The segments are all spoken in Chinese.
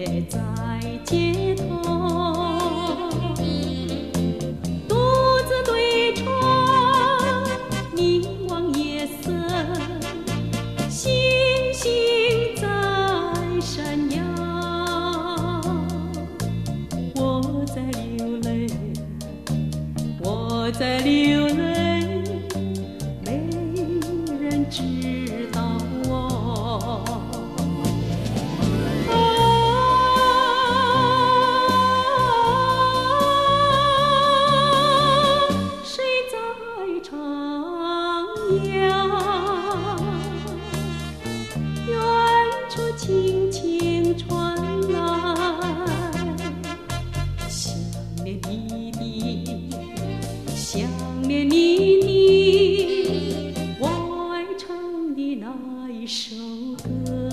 在街头，独自对窗凝望夜色，星星在闪耀。我在流泪，我在流泪，没人知道我。谁在唱呀？远处轻轻传来，想念你的，想念你的，我爱唱的那一首歌。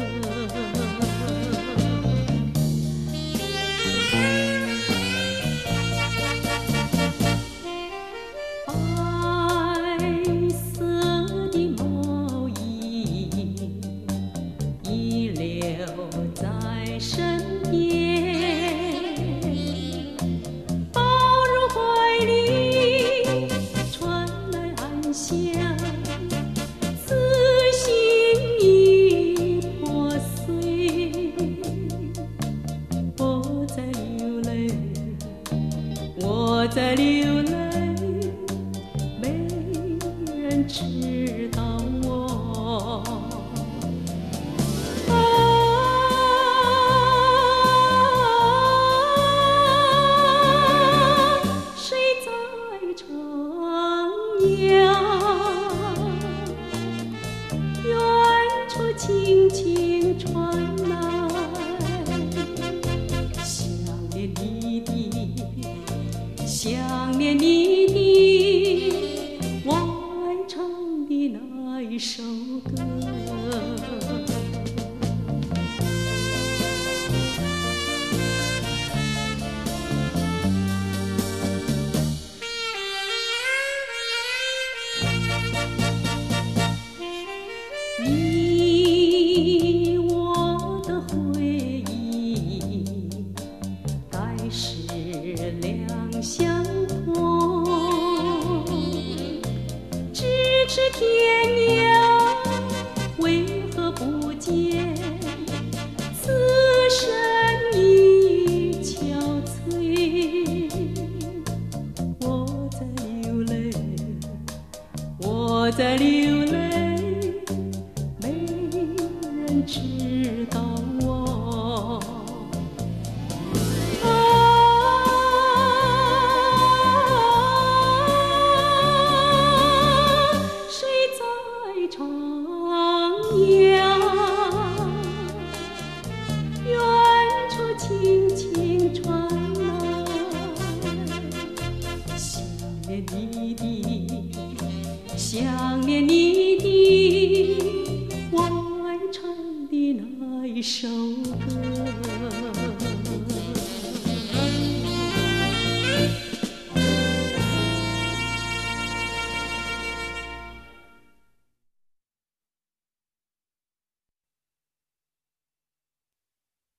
白色的毛衣遗留在身边，抱入怀里，传来安详，此心已破碎。我在流泪，我在流泪，没人知道我。谁在唱呀？远处轻轻传来，想念你的，想念你的，我爱唱的那一首歌。你我的回忆，该是两相同，咫尺天涯，为何不见此生已憔悴？我在流泪，我在流泪，没人知道我。谁在唱呀？远处轻轻传来，想念你的，想念你的，我爱唱的那一首歌。